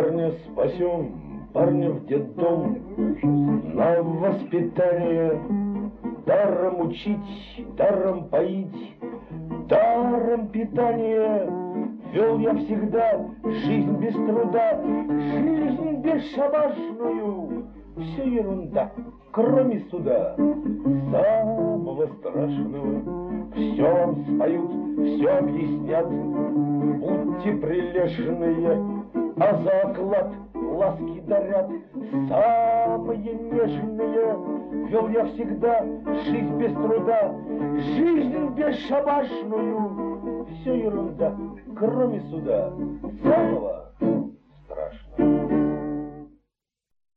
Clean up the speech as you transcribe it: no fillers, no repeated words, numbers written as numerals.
Парня спасем, парня в детдом, на воспитание. Даром учить, даром поить, даром питание. Вел я всегда жизнь без труда, жизнь бесшабашную. Все ерунда, кроме суда. Самого страшного все вам споют, все объяснят. Будьте прилежные, а за оклад ласки дарят. Самые нежные. Вел я всегда жизнь без труда, жизнь бесшабашную. Все ерунда, кроме суда, самого страшного.